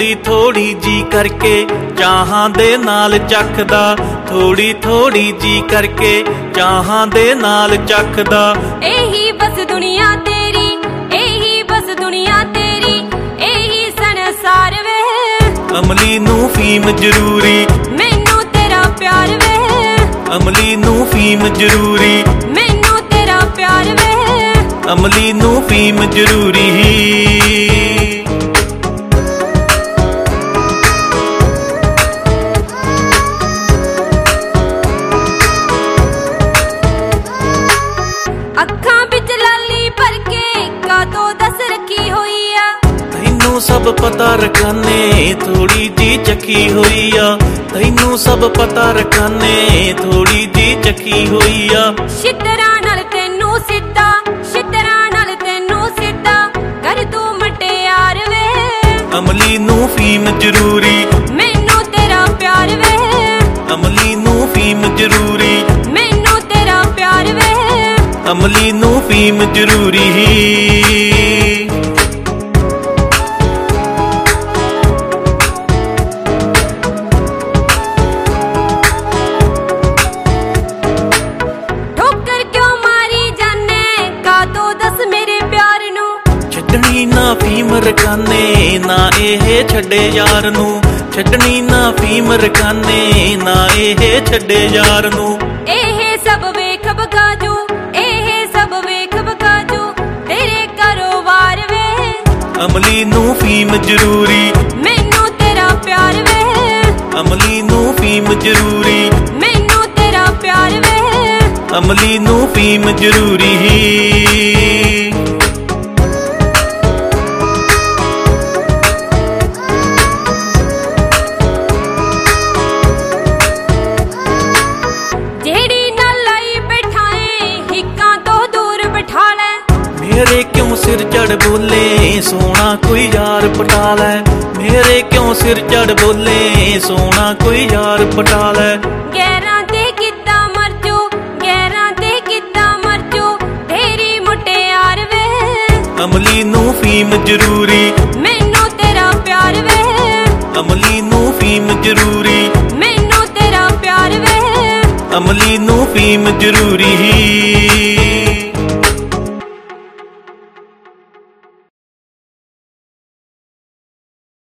थोड़ी थोड़ी जी करके चाहां दे नाल चखदा, थोड़ी थोड़ी जी करके चाहां दे नाल चखदा। एही बस दुनिया तेरी, एही बस दुनिया तेरी, एही संसार वे। अमली नू फीम जरूरी, मैनू तेरा प्यार वे। अमली नू फीम जरूरी, मैनू तेरा प्यार वे। अमली नू फीम जरूरी। अखां बिच लाली भर के कातों दस रखी होई आ। तैनू सब पता रखाने थोड़ी जी चखी होई आ, तैनू सब पता रखाने थोड़ी जी चखी होई आ। छितरां नाल तैनू सिद्धा, छितरां नाल तैनू सिद्धा कर तू मटियार वे। अमली नू फीम जरूरी, मैनू तेरा प्यार वे। अमली नू फीम जरूरी, मैनू तेरा प्यार वे। अमली नू फीम जरूरी। ठोकर क्यों मारी जाने कातों दस मेरे प्यार नू। छड्डनी ना फीम रखाने ना एह छड्डे यार नू, छड्डनी ना फीम रखाने ना एह छड्डे यार नू। एह सब वेख बगाजू, एह सब वेख बगाजू तेरे कारोबार वे। अमली नू फीम जरूरी, मैनू तेरा प्यार वे। अमली नू फीम जरूरी, मैनू तेरा प्यार वे। अमली नू फीम जरूरी। जेड़ी ना लाई बैठाए हिक्कां तो दूर बिठा ले। मेरे क्यों सिर चढ़ बोले सोना कोई यार पटा लै, मेरे क्यों सिर चढ़ बोले सोना कोई यार पटा लै। गैरां ते किद्दां मर जू, गैरां ते किद्दां मर जू तेरी मुटियार वे। अमली नू फीम जरूरी, मैनू तेरा प्यार वे। अमली नू फीम जरूरी, मैनू तेरा प्यार वे। अमली नू फीम जरूरी।